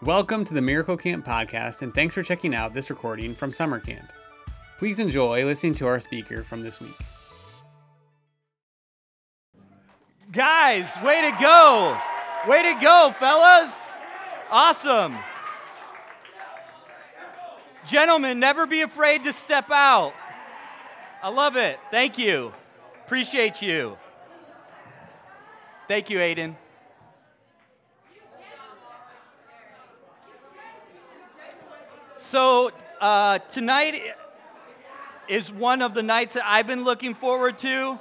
Welcome to the Miracle Camp podcast, and thanks for checking out this recording from summer camp. Please enjoy listening to our speaker from this week. Guys, way to go. Way to go, fellas. Awesome. Gentlemen, never be afraid to step out. I love it. Thank you. Appreciate you. Thank you, Aiden. So tonight is one of the nights that I've been looking forward to.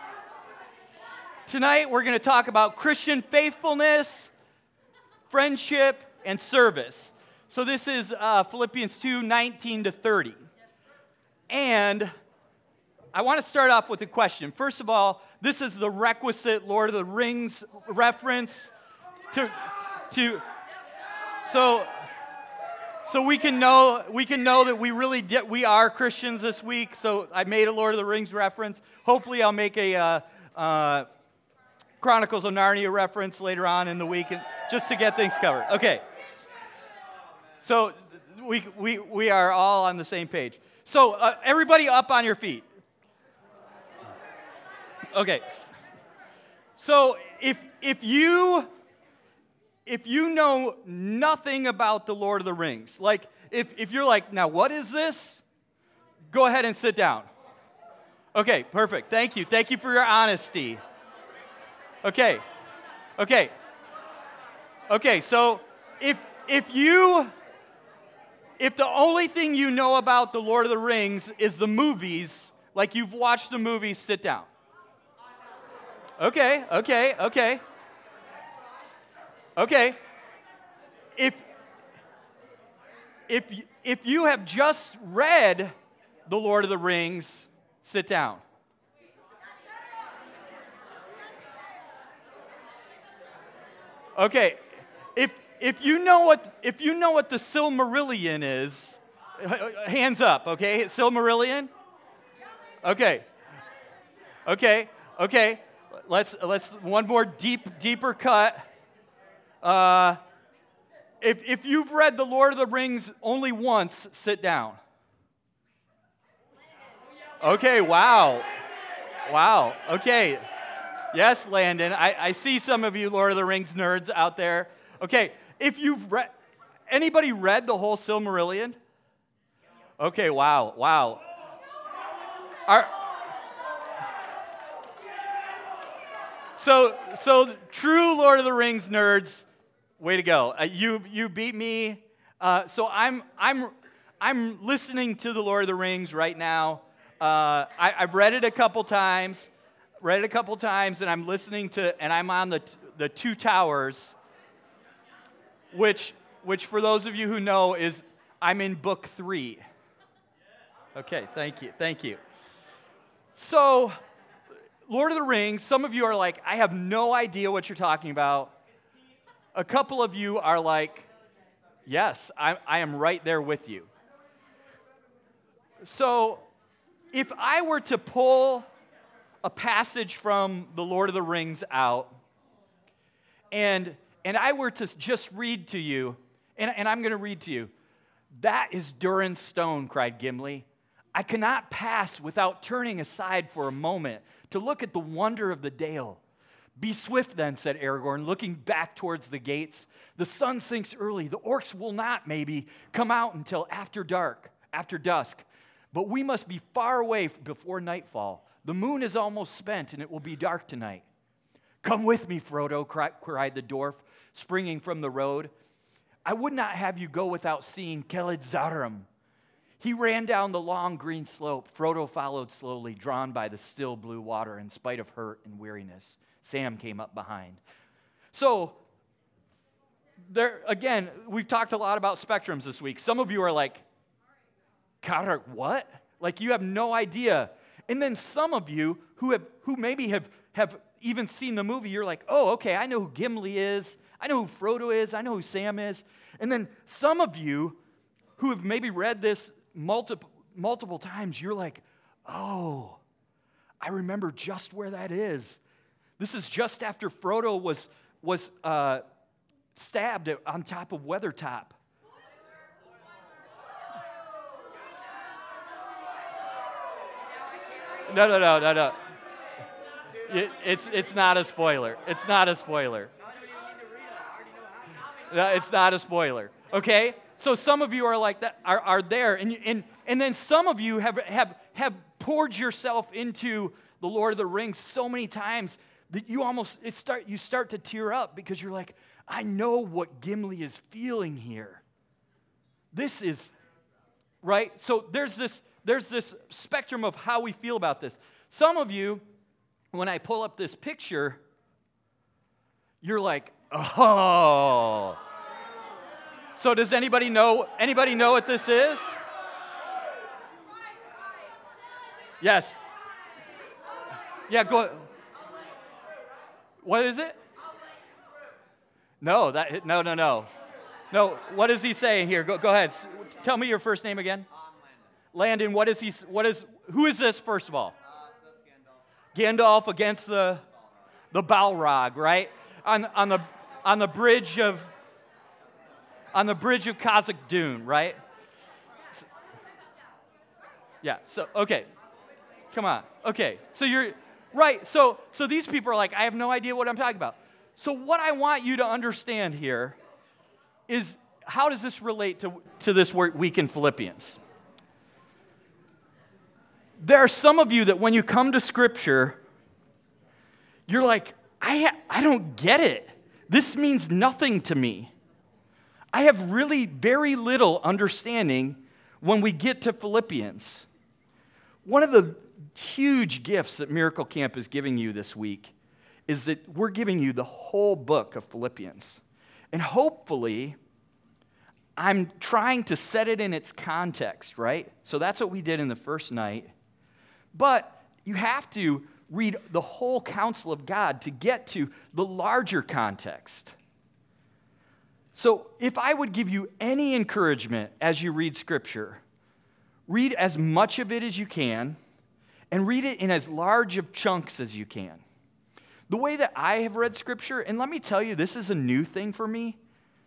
Tonight we're going to talk about Christian faithfulness, friendship, and service. So this is Philippians 2:19-30. And I want to start off with a question. First of all, this is the requisite Lord of the Rings reference so we can know that we are Christians this week. So I made a Lord of the Rings reference. Hopefully I'll make a Chronicles of Narnia reference later on in the week, just to get things covered. Okay. So we are all on the same page. So everybody up on your feet. Okay. So if you know nothing about the Lord of the Rings, like if you're like, now what is this? Go ahead and sit down. Okay, perfect. Thank you. Thank you for your honesty. Okay. So if the only thing you know about the Lord of the Rings is the movies, like you've watched the movies, sit down. Okay. If you have just read The Lord of the Rings, sit down. Okay. If you know what the Silmarillion is, hands up, okay? Silmarillion? Okay. Let's one more deeper cut. If you've read The Lord of the Rings only once, sit down. Okay, wow. Okay. Yes, Landon. I see some of you Lord of the Rings nerds out there. Okay, if you've read, anybody read the whole Silmarillion? Okay, wow. So true Lord of the Rings nerds, way to go. You beat me. So I'm listening to the Lord of the Rings right now. I've read it a couple times, and I'm listening to, and I'm on the Two Towers, which for those of you who know is I'm in book 3. Okay, thank you. So, Lord of the Rings, some of you are like, I have no idea what you're talking about. A couple of you are like, yes, I am right there with you. So, if I were to pull a passage from the Lord of the Rings out, and I were to just read to you, and I'm going to read to you, "That is Durin's stone," cried Gimli. "I cannot pass without turning aside for a moment to look at the wonder of the Dale." "Be swift then," said Aragorn, looking back towards the gates. "The sun sinks early. The orcs will not, maybe, come out until after dusk. But we must be far away before nightfall. The moon is almost spent, and it will be dark tonight." "Come with me, Frodo," cried the dwarf, springing from the road. "I would not have you go without seeing Keled-Zarim." He ran down the long green slope. Frodo followed slowly, drawn by the still blue water in spite of hurt and weariness. Sam came up behind. So, there again, we've talked a lot about spectrums this week. Some of you are like, "God, what?" Like you have no idea. And then some of you who maybe have even seen the movie, you're like, "Oh, okay, I know who Gimli is. I know who Frodo is. I know who Sam is." And then some of you who have maybe read this multiple times, you're like, "Oh, I remember just where that is. This is just after Frodo was stabbed on top of Weathertop. No. It's not a spoiler. It's not a spoiler. No, it's not a spoiler. Okay? So some of you are like that, are there, and then some of you have poured yourself into the Lord of the Rings so many times that you start to tear up because you're like, I know what Gimli is feeling here. This is right. So there's this spectrum of how we feel about this. Some of you, when I pull up this picture, you're like, oh. So does anybody know what this is? Yes. Yeah, go. What is it? No, No, what is he saying here? Go ahead. Tell me your first name again. Landon, who is this first of all? Gandalf against the Balrog, right? On the bridge of Khazad Dûn, right? Yeah, so okay. Come on. Okay. So you're right. So these people are like, I have no idea what I'm talking about. So what I want you to understand here is, how does this relate to this week in Philippians? There are some of you that when you come to Scripture, you're like, I don't get it. This means nothing to me. I have really very little understanding when we get to Philippians. One of the huge gifts that Miracle Camp is giving you this week is that we're giving you the whole book of Philippians. And hopefully, I'm trying to set it in its context, right? So that's what we did in the first night. But you have to read the whole counsel of God to get to the larger context. So if I would give you any encouragement as you read Scripture, read as much of it as you can, and read it in as large of chunks as you can. The way that I have read Scripture, and let me tell you, this is a new thing for me.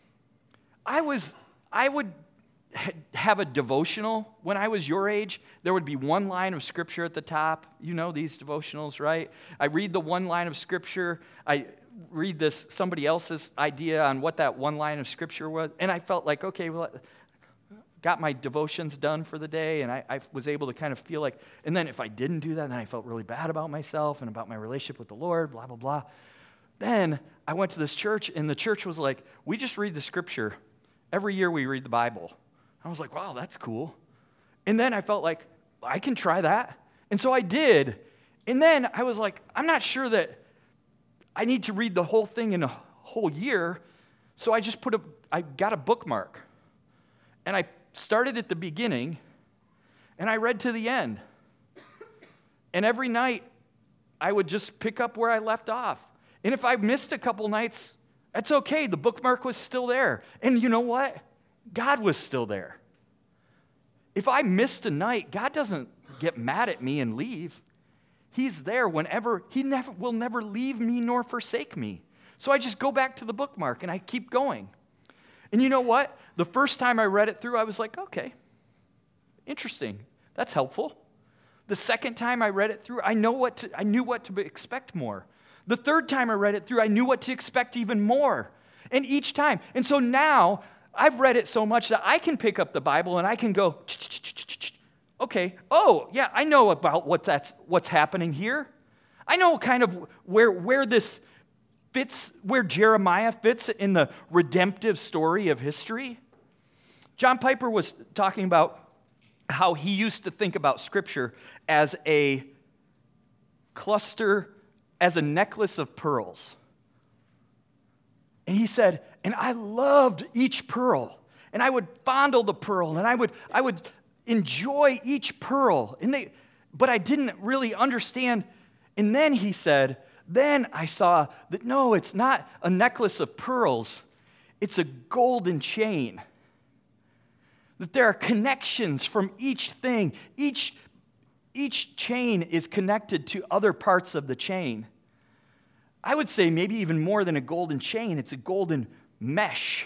I would have a devotional when I was your age. There would be one line of Scripture at the top. You know these devotionals, right? I read the one line of Scripture. I read somebody else's idea on what that one line of Scripture was, and I felt like, okay, well, got my devotions done for the day, and I was able to kind of feel like, and then if I didn't do that, then I felt really bad about myself and about my relationship with the Lord, blah, blah, blah. Then I went to this church, and the church was like, we just read the Scripture. Every year we read the Bible. I was like, wow, that's cool. And then I felt like, I can try that. And so I did. And then I was like, I'm not sure that I need to read the whole thing in a whole year. So I just I got a bookmark. And I started at the beginning, and I read to the end. And every night, I would just pick up where I left off. And if I missed a couple nights, that's okay. The bookmark was still there. And you know what? God was still there. If I missed a night, God doesn't get mad at me and leave. He's there whenever. He will never leave me nor forsake me. So I just go back to the bookmark, and I keep going. And you know what? The first time I read it through, I was like, okay, interesting. That's helpful. The second time I read it through, I knew what to expect more. The third time I read it through, I knew what to expect even more. And each time. And so now, I've read it so much that I can pick up the Bible and I can go, okay, oh, yeah, I know about what's happening here. I know kind of where this fits, where Jeremiah fits in the redemptive story of history. John Piper was talking about how he used to think about Scripture as a cluster, as a necklace of pearls. And he said, and I loved each pearl, and I would fondle the pearl, and I would enjoy each pearl, but I didn't really understand. And then he said, then I saw that no, it's not a necklace of pearls, it's a golden chain. That there are connections from each thing. Each chain is connected to other parts of the chain. I would say maybe even more than a golden chain, it's a golden mesh.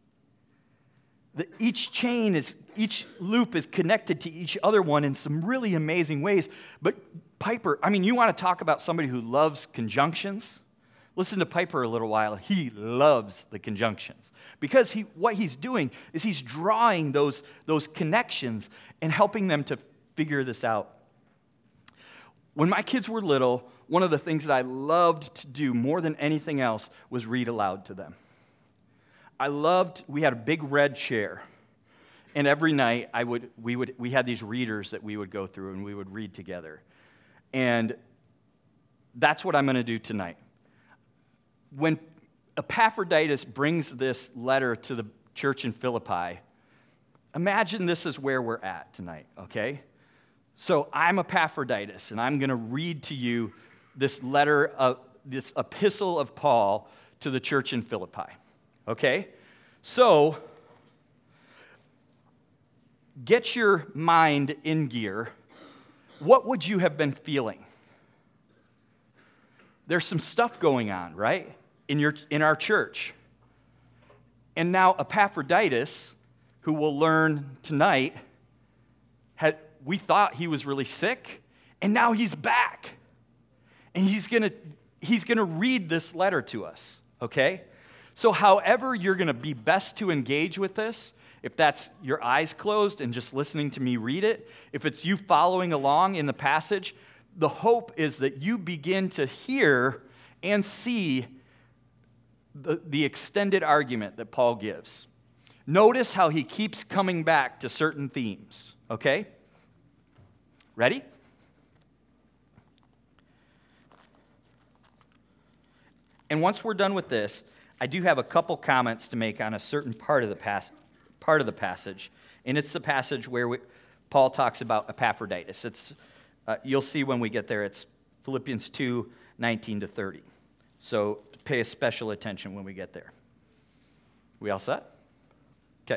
Each loop is connected to each other one in some really amazing ways. But Piper, you want to talk about somebody who loves conjunctions? Listen to Piper a little while. He loves the conjunctions. Because what he's doing is he's drawing those connections and helping them to figure this out. When my kids were little, one of the things that I loved to do more than anything else was read aloud to them. We had a big red chair, and every night we had these readers that we would go through and we would read together. And that's what I'm going to do tonight. When Epaphroditus brings this letter to the church in Philippi, imagine this is where we're at tonight, okay? So I'm Epaphroditus, and I'm going to read to you this this epistle of Paul to the church in Philippi, okay? So get your mind in gear. What would you have been feeling? There's some stuff going on, right, in our church. And now Epaphroditus, who we'll learn tonight, we thought he was really sick, and now he's back. And he's gonna read this letter to us, okay? So however you're gonna be best to engage with this, if that's your eyes closed and just listening to me read it, if it's you following along in the passage, the hope is that you begin to hear and see the extended argument that Paul gives. Notice how he keeps coming back to certain themes, okay? Ready? And once we're done with this, I do have a couple comments to make on a certain part of the passage, and it's the passage where Paul talks about Epaphroditus. You'll see when we get there, it's Philippians 2:19-30. So pay special attention when we get there. We all set? Okay.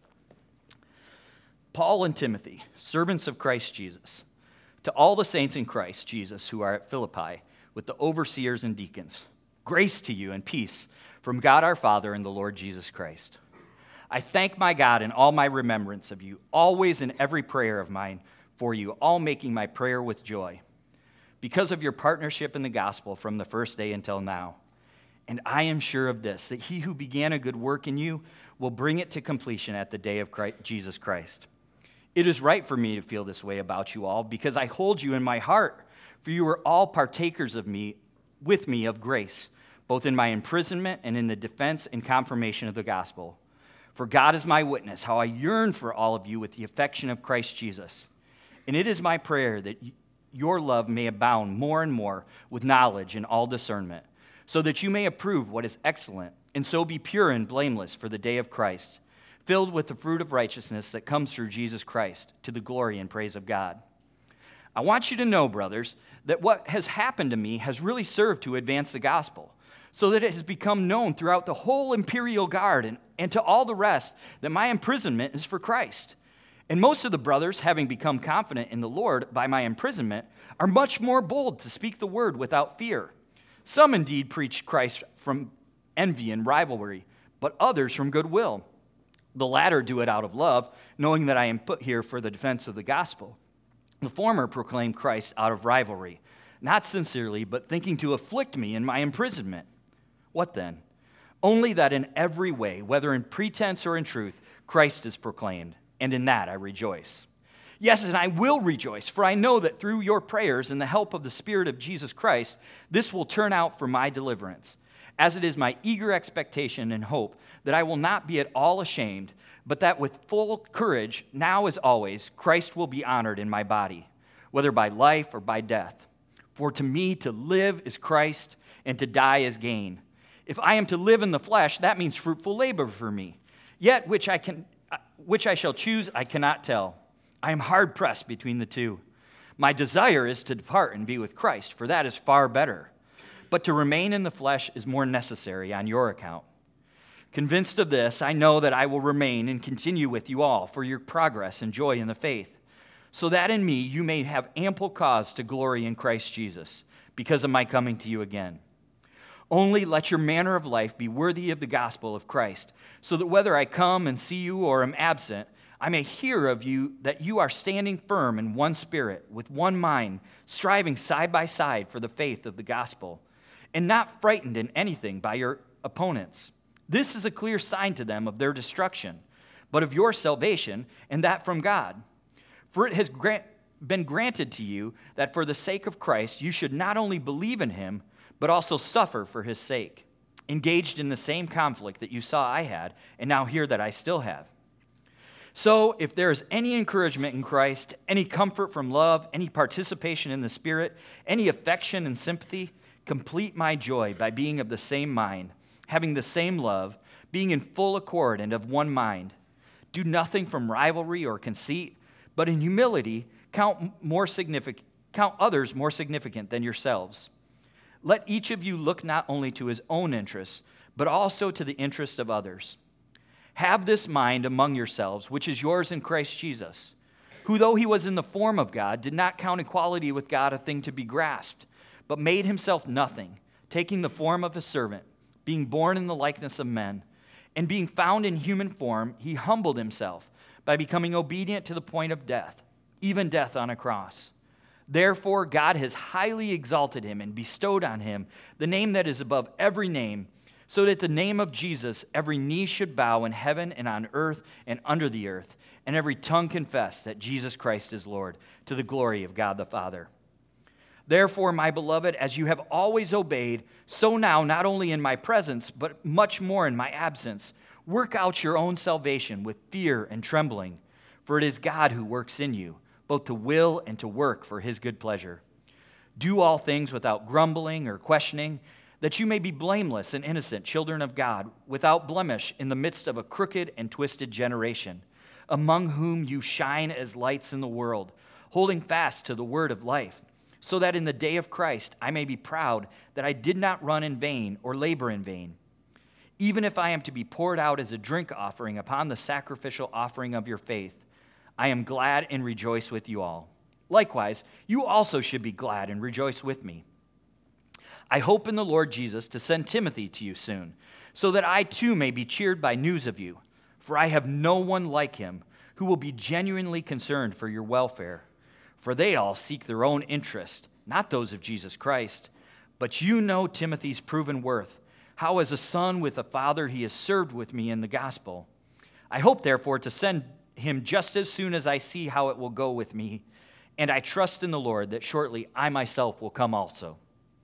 Paul and Timothy, servants of Christ Jesus, to all the saints in Christ Jesus who are at Philippi, with the overseers and deacons, grace to you and peace from God our Father and the Lord Jesus Christ. I thank my God in all my remembrance of you, always in every prayer of mine for you, all making my prayer with joy, because of your partnership in the gospel from the first day until now. And I am sure of this, that he who began a good work in you will bring it to completion at the day of Jesus Christ. It is right for me to feel this way about you all, because I hold you in my heart, for you are all partakers with me of grace, both in my imprisonment and in the defense and confirmation of the gospel. For God is my witness, how I yearn for all of you with the affection of Christ Jesus. And it is my prayer that your love may abound more and more with knowledge and all discernment, so that you may approve what is excellent, and so be pure and blameless for the day of Christ, filled with the fruit of righteousness that comes through Jesus Christ, to the glory and praise of God. I want you to know, brothers, that what has happened to me has really served to advance the gospel, so that it has become known throughout the whole imperial guard and to all the rest that my imprisonment is for Christ. And most of the brothers, having become confident in the Lord by my imprisonment, are much more bold to speak the word without fear. Some indeed preach Christ from envy and rivalry, but others from goodwill. The latter do it out of love, knowing that I am put here for the defense of the gospel. The former proclaim Christ out of rivalry, not sincerely, but thinking to afflict me in my imprisonment. What then? Only that in every way, whether in pretense or in truth, Christ is proclaimed, and in that I rejoice. Yes, and I will rejoice, for I know that through your prayers and the help of the Spirit of Jesus Christ, this will turn out for my deliverance, as it is my eager expectation and hope that I will not be at all ashamed, but that with full courage, now as always, Christ will be honored in my body, whether by life or by death. For to me to live is Christ, and to die is gain. If I am to live in the flesh, that means fruitful labor for me. Yet which I shall choose, I cannot tell. I am hard pressed between the two. My desire is to depart and be with Christ, for that is far better. But to remain in the flesh is more necessary on your account. Convinced of this, I know that I will remain and continue with you all for your progress and joy in the faith, so that in me you may have ample cause to glory in Christ Jesus, because of my coming to you again. Only let your manner of life be worthy of the gospel of Christ, so that whether I come and see you or am absent, I may hear of you that you are standing firm in one spirit, with one mind, striving side by side for the faith of the gospel, and not frightened in anything by your opponents. This is a clear sign to them of their destruction, but of your salvation, and that from God. For it has been granted to you that for the sake of Christ you should not only believe in him, but also suffer for his sake, engaged in the same conflict that you saw I had, and now hear that I still have. So if there is any encouragement in Christ, any comfort from love, any participation in the Spirit, any affection and sympathy, complete my joy by being of the same mind, having the same love, being in full accord and of one mind. Do nothing from rivalry or conceit, but in humility count others more significant than yourselves. Let each of you look not only to his own interests, but also to the interest of others. Have this mind among yourselves, which is yours in Christ Jesus, who, though he was in the form of God, did not count equality with God a thing to be grasped, but made himself nothing, taking the form of a servant, being born in the likeness of men, and being found in human form, he humbled himself by becoming obedient to the point of death, even death on a cross. Therefore, God has highly exalted him and bestowed on him the name that is above every name, so that at the name of Jesus every knee should bow in heaven and on earth and under the earth, and every tongue confess that Jesus Christ is Lord, to the glory of God the Father. Therefore, my beloved, as you have always obeyed, so now, not only in my presence, but much more in my absence, work out your own salvation with fear and trembling, for it is God who works in you, both to will and to work for his good pleasure. Do all things without grumbling or questioning, that you may be blameless and innocent children of God, without blemish in the midst of a crooked and twisted generation, among whom you shine as lights in the world, holding fast to the word of life, so that in the day of Christ I may be proud that I did not run in vain or labor in vain. Even if I am to be poured out as a drink offering upon the sacrificial offering of your faith, I am glad and rejoice with you all. Likewise, you also should be glad and rejoice with me. I hope in the Lord Jesus to send Timothy to you soon, so that I too may be cheered by news of you, for I have no one like him who will be genuinely concerned for your welfare. For they all seek their own interest, not those of Jesus Christ. But you know Timothy's proven worth, how as a son with a father he has served with me in the gospel. I hope, therefore, to send him just as soon as I see how it will go with me, and I trust in the Lord that shortly I myself will come also.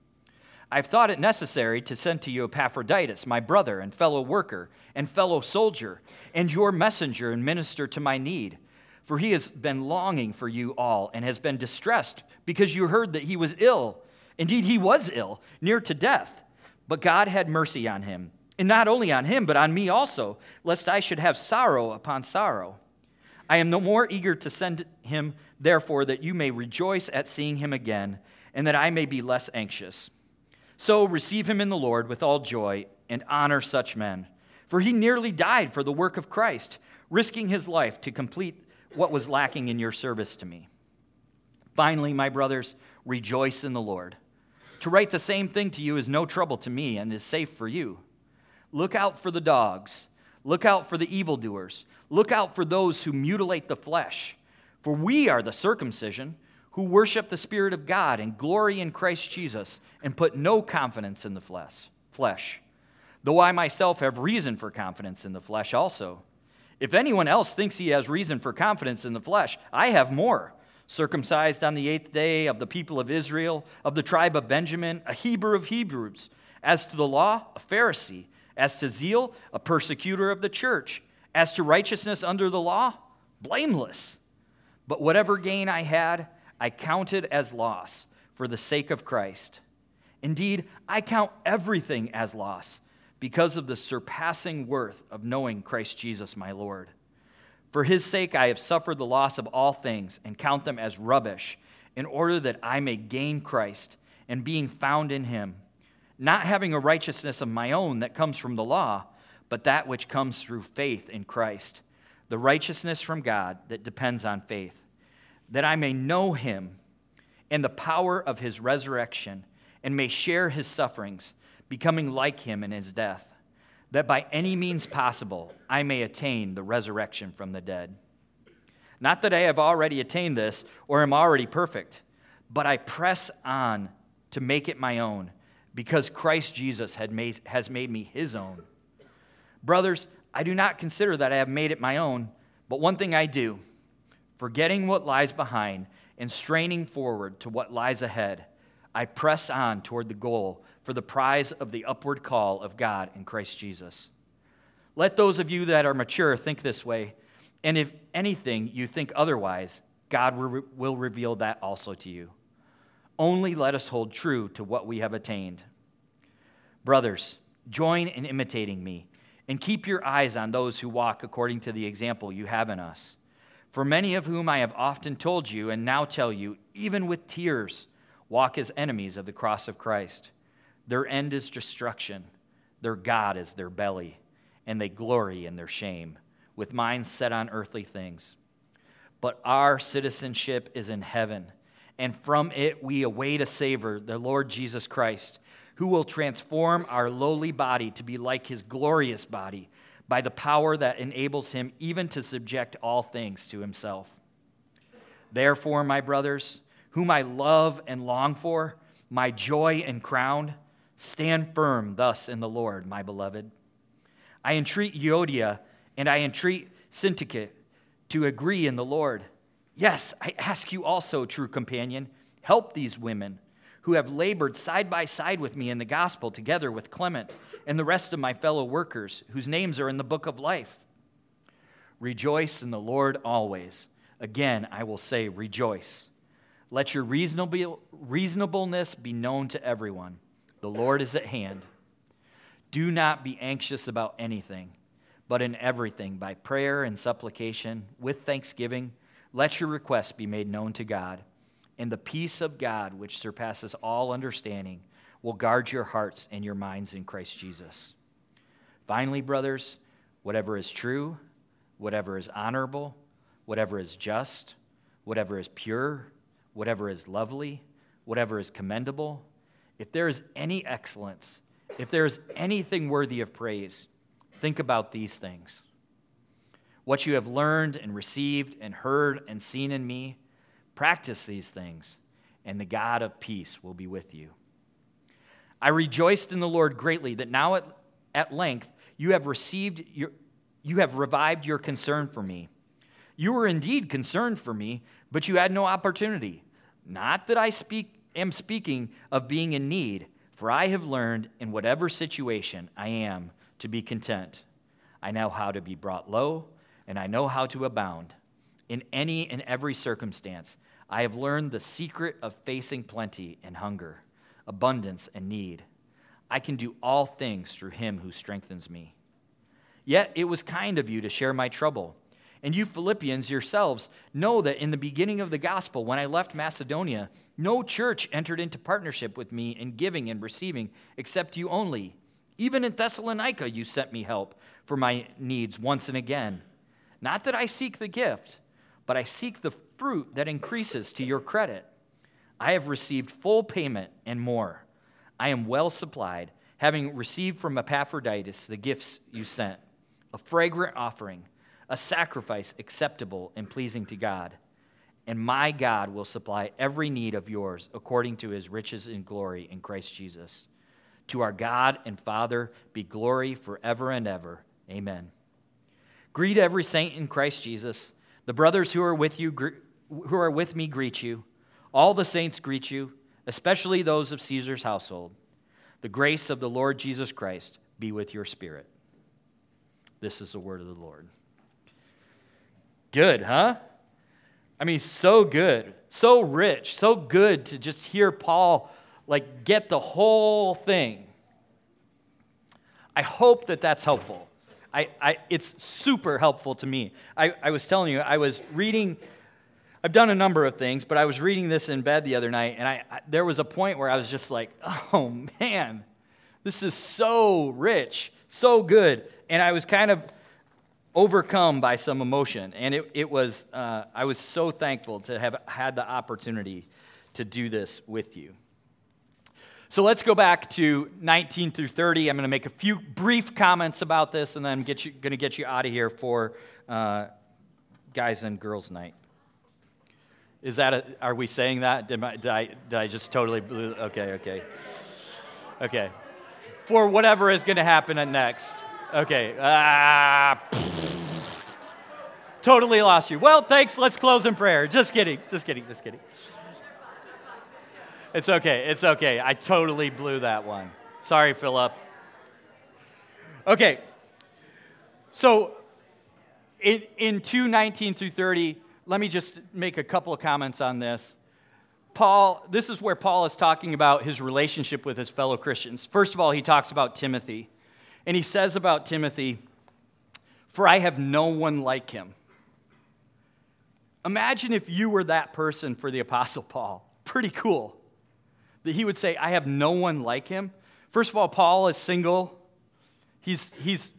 I've thought it necessary to send to you Epaphroditus, my brother and fellow worker and fellow soldier, and your messenger and minister to my need. For he has been longing for you all and has been distressed because you heard that he was ill. Indeed, he was ill, near to death. But God had mercy on him, and not only on him, but on me also, lest I should have sorrow upon sorrow. I am no more eager to send him, therefore, that you may rejoice at seeing him again, and that I may be less anxious. So receive him in the Lord with all joy and honor such men. For he nearly died for the work of Christ, risking his life to complete what was lacking in your service to me. Finally, my brothers, rejoice in the Lord. To write the same thing to you is no trouble to me and is safe for you. Look out for the dogs. Look out for the evildoers. Look out for those who mutilate the flesh. For we are the circumcision, who worship the Spirit of God and glory in Christ Jesus and put no confidence in the flesh. Though I myself have reason for confidence in the flesh also. If anyone else thinks he has reason for confidence in the flesh, I have more. Circumcised on the 8th day, of the people of Israel, of the tribe of Benjamin, a Hebrew of Hebrews. As to the law, a Pharisee. As to zeal, a persecutor of the church. As to righteousness under the law, blameless. But whatever gain I had, I counted as loss for the sake of Christ. Indeed, I count everything as loss because of the surpassing worth of knowing Christ Jesus my Lord. For his sake I have suffered the loss of all things and count them as rubbish, in order that I may gain Christ and being found in him, not having a righteousness of my own that comes from the law, but that which comes through faith in Christ, the righteousness from God that depends on faith, that I may know him and the power of his resurrection and may share his sufferings, becoming like him in his death, that by any means possible I may attain the resurrection from the dead. Not that I have already attained this or am already perfect, but I press on to make it my own, because Christ Jesus has made me his own. Brothers, I do not consider that I have made it my own, but one thing I do, forgetting what lies behind and straining forward to what lies ahead, I press on toward the goal for the prize of the upward call of God in Christ Jesus. Let those of you that are mature think this way, and if anything you think otherwise, God will reveal that also to you. Only let us hold true to what we have attained. Brothers, join in imitating me, and keep your eyes on those who walk according to the example you have in us. For many of whom I have often told you, and now tell you, even with tears, walk as enemies of the cross of Christ. Their end is destruction. Their God is their belly, and they glory in their shame, with minds set on earthly things. But our citizenship is in heaven, and from it we await a Savior, the Lord Jesus Christ, who will transform our lowly body to be like his glorious body by the power that enables him even to subject all things to himself. Therefore, my brothers, whom I love and long for, my joy and crown, stand firm thus in the Lord, my beloved. I entreat Euodia and I entreat Syntyche to agree in the Lord. Yes, I ask you also, true companion, help these women who have labored side by side with me in the gospel, together with Clement and the rest of my fellow workers, whose names are in the book of life. Rejoice in the Lord always. Again, I will say, rejoice. Let your reasonableness be known to everyone. The Lord is at hand. Do not be anxious about anything, but in everything, by prayer and supplication, with thanksgiving, let your requests be made known to God, and the peace of God, which surpasses all understanding, will guard your hearts and your minds in Christ Jesus. Finally, brothers, whatever is true, whatever is honorable, whatever is just, whatever is pure, whatever is lovely, whatever is commendable, if there is any excellence, if there is anything worthy of praise, think about these things. What you have learned and received and heard and seen in me, practice these things, and the God of peace will be with you. I rejoiced in the Lord greatly that now at length you have revived your concern for me. You were indeed concerned for me, but you had no opportunity. Not that I am speaking of being in need, for I have learned in whatever situation I am to be content. I know how to be brought low, and I know how to abound. In any and every circumstance, I have learned the secret of facing plenty and hunger, abundance and need. I can do all things through him who strengthens me. Yet it was kind of you to share my trouble. And you Philippians yourselves know that in the beginning of the gospel, when I left Macedonia, no church entered into partnership with me in giving and receiving except you only. Even in Thessalonica you sent me help for my needs once and again. Not that I seek the gift, but I seek the fruit that increases to your credit. I have received full payment and more. I am well supplied, having received from Epaphroditus the gifts you sent, a fragrant offering, a sacrifice acceptable and pleasing to God. And my God will supply every need of yours according to his riches in glory in Christ Jesus. To our God and Father be glory forever and ever. Amen. Greet every saint in Christ Jesus. The brothers who are with me greet you. All the saints greet you, especially those of Caesar's household. The grace of the Lord Jesus Christ be with your spirit. This is the word of the Lord. Good, huh? I mean, so good, so rich, so good to just hear Paul get the whole thing. I hope that that's helpful. It's super helpful to me. I was telling you, I was reading, I've done a number of things, but I was reading this in bed the other night, and there was a point where I was just like, oh man, this is so rich, so good. And I was kind of overcome by some emotion, and I was so thankful to have had the opportunity to do this with you. So let's go back to 19 through 30. I'm going to make a few brief comments about this, and then I'm going to get you out of here for guys and girls night. Is that are we saying that? Did I just totally blew? Okay. For whatever is going to happen Next. Okay. Totally lost you. Well, thanks. Let's close in prayer. Just kidding. It's okay. I totally blew that one. Sorry, Philip. Okay. So in 2:19 through 30, let me just make a couple of comments on this. This is where Paul is talking about his relationship with his fellow Christians. First of all, he talks about Timothy. And he says about Timothy, "For I have no one like him." Imagine if you were that person for the Apostle Paul. Pretty cool. That he would say, I have no one like him. First of all, Paul is single. He's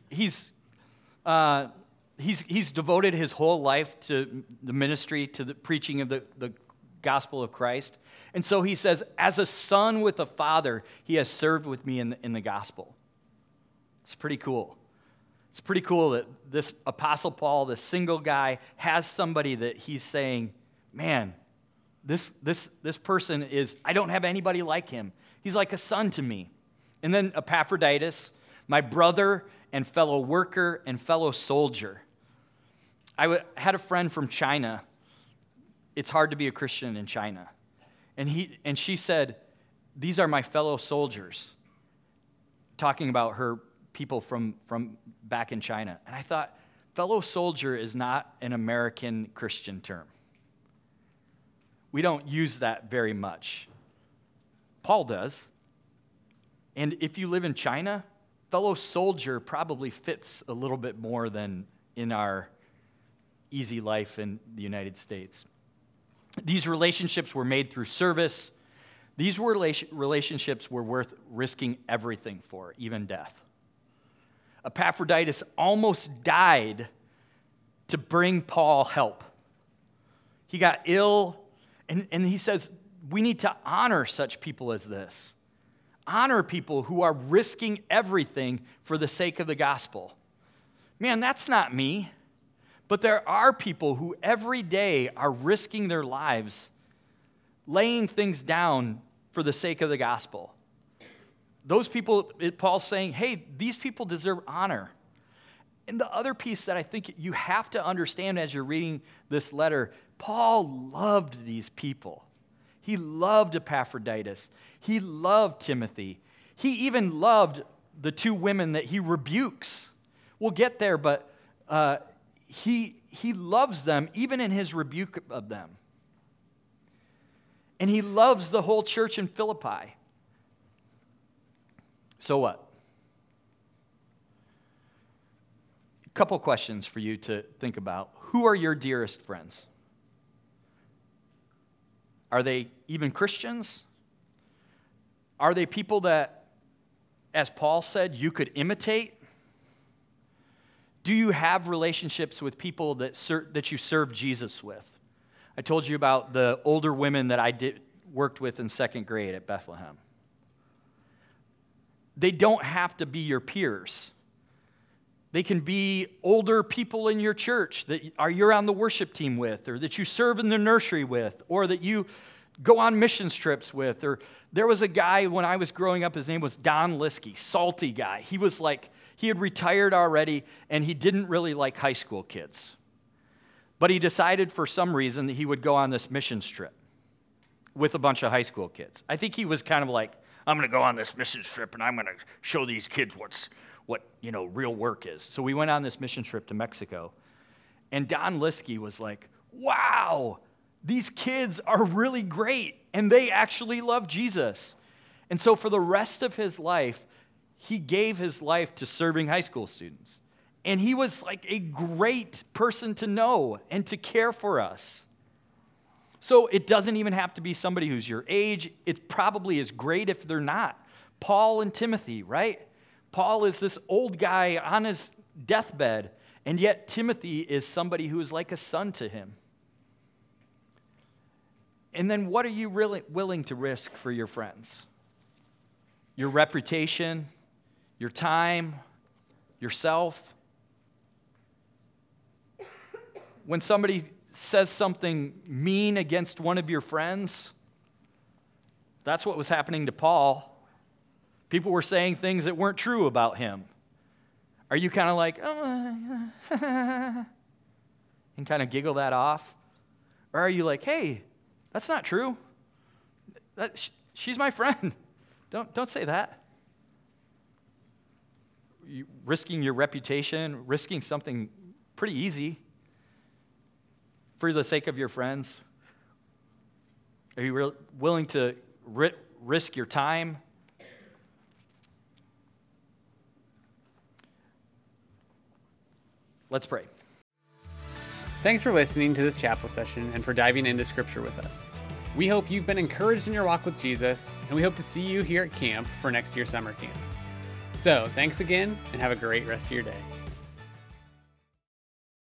devoted his whole life to the ministry, to the preaching of the gospel of Christ. And so he says, as a son with a father, he has served with me in the gospel. It's pretty cool. It's pretty cool that this Apostle Paul, this single guy, has somebody that he's saying, man, this person is, I don't have anybody like him. He's like a son to me. And then Epaphroditus, my brother and fellow worker and fellow soldier. I had a friend from China. It's hard to be a Christian in China. And she said, these are my fellow soldiers, talking about her people from back in China. And I thought, fellow soldier is not an American Christian term. We don't use that very much. Paul does. And if you live in China, fellow soldier probably fits a little bit more than in our easy life in the United States. These relationships were made through service. These relationships were worth risking everything for, even death. Epaphroditus almost died to bring Paul help. He got ill. And he says, we need to honor such people as this. Honor people who are risking everything for the sake of the gospel. Man, that's not me. But there are people who every day are risking their lives, laying things down for the sake of the gospel. Those people, Paul's saying, hey, these people deserve honor. And the other piece that I think you have to understand as you're reading this letter, Paul loved these people. He loved Epaphroditus. He loved Timothy. He even loved the two women that he rebukes. We'll get there, but he loves them even in his rebuke of them. And he loves the whole church in Philippi. So what? A couple questions for you to think about. Who are your dearest friends? Are they even Christians? Are they people that, as Paul said, you could imitate? Do you have relationships with people that you serve Jesus with? I told you about the older women that I worked with in second grade at Bethlehem. They don't have to be your peers. They can be older people in your church that you're on the worship team with, or that you serve in the nursery with, or that you go on missions trips with. Or there was a guy when I was growing up, his name was Don Liskey, salty guy. He had retired already, and he didn't really like high school kids. But he decided for some reason that he would go on this missions trip with a bunch of high school kids. I think he was kind of like, I'm going to go on this missions trip, and I'm going to show these kids what real work is. So we went on this mission trip to Mexico, and Don Liskey was like, wow, these kids are really great, and they actually love Jesus. And so for the rest of his life, he gave his life to serving high school students. And he was like a great person to know and to care for us. So it doesn't even have to be somebody who's your age. It probably is great if they're not. Paul and Timothy, right? Paul is this old guy on his deathbed, and yet Timothy is somebody who is like a son to him. And then what are you really willing to risk for your friends? your reputation, your time, yourself. When somebody says something mean against one of your friends, that's what was happening to Paul. People were saying things that weren't true about him. Are you kind of like, oh, and kind of giggle that off? Or are you like, hey, that's not true. She's my friend. Don't say that. You risking your reputation, risking something pretty easy for the sake of your friends. Are you willing to risk your time? Let's pray. Thanks for listening to this chapel session and for diving into Scripture with us. We hope you've been encouraged in your walk with Jesus, and we hope to see you here at camp for next year's summer camp. So, thanks again, and have a great rest of your day.